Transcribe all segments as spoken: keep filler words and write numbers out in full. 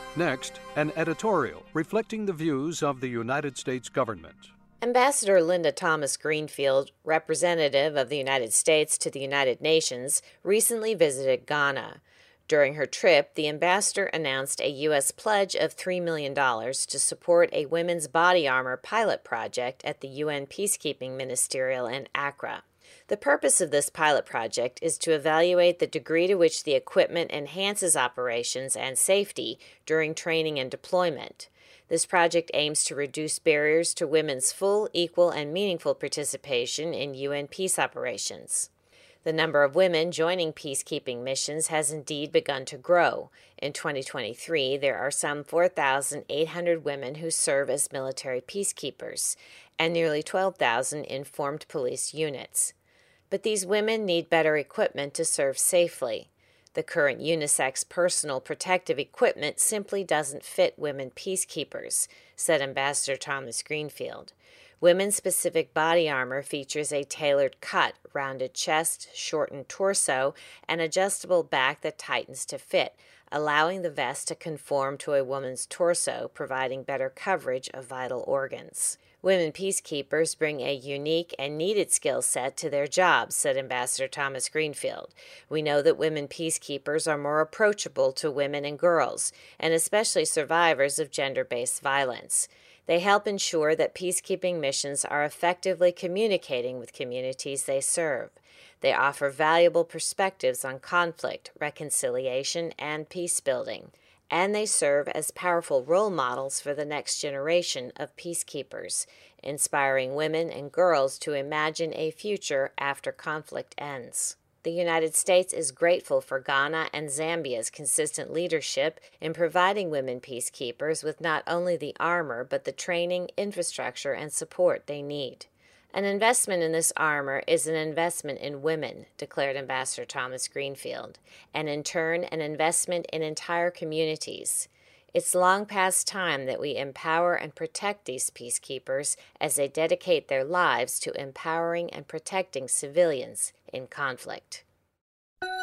Next, an editorial reflecting the views of the United States government. Ambassador Linda Thomas Greenfield, representative of the United States to the United Nations, recently visited Ghana. During her trip, the ambassador announced a U S pledge of three million dollars to support a women's body armor pilot project at the U N Peacekeeping Ministerial in Accra. The purpose of this pilot project is to evaluate the degree to which the equipment enhances operations and safety during training and deployment. This project aims to reduce barriers to women's full, equal, and meaningful participation in U N peace operations. The number of women joining peacekeeping missions has indeed begun to grow. In twenty twenty-three, there are some four thousand eight hundred women who serve as military peacekeepers, and nearly twelve thousand in formed police units. But these women need better equipment to serve safely. The current unisex personal protective equipment simply doesn't fit women peacekeepers, said Ambassador Thomas Greenfield. Women-specific body armor features a tailored cut, rounded chest, shortened torso, and adjustable back that tightens to fit, allowing the vest to conform to a woman's torso, providing better coverage of vital organs. Women peacekeepers bring a unique and needed skill set to their jobs, said Ambassador Thomas Greenfield. We know that women peacekeepers are more approachable to women and girls, and especially survivors of gender-based violence. They help ensure that peacekeeping missions are effectively communicating with communities they serve. They offer valuable perspectives on conflict, reconciliation, and peace building. And they serve as powerful role models for the next generation of peacekeepers, inspiring women and girls to imagine a future after conflict ends. The United States is grateful for Ghana and Zambia's consistent leadership in providing women peacekeepers with not only the armor but the training, infrastructure, and support they need. An investment in this armor is an investment in women, declared Ambassador Thomas Greenfield, and in turn an investment in entire communities. It's long past time that we empower and protect these peacekeepers as they dedicate their lives to empowering and protecting civilians in conflict.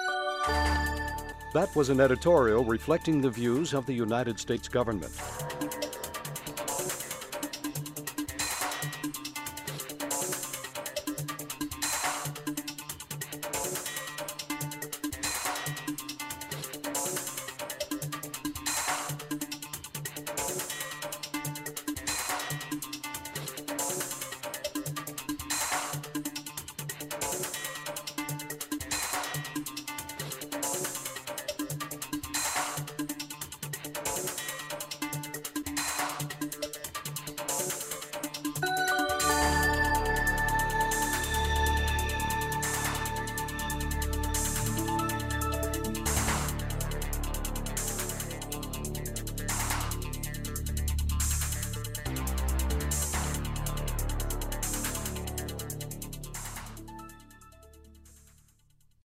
That was an editorial reflecting the views of the United States government.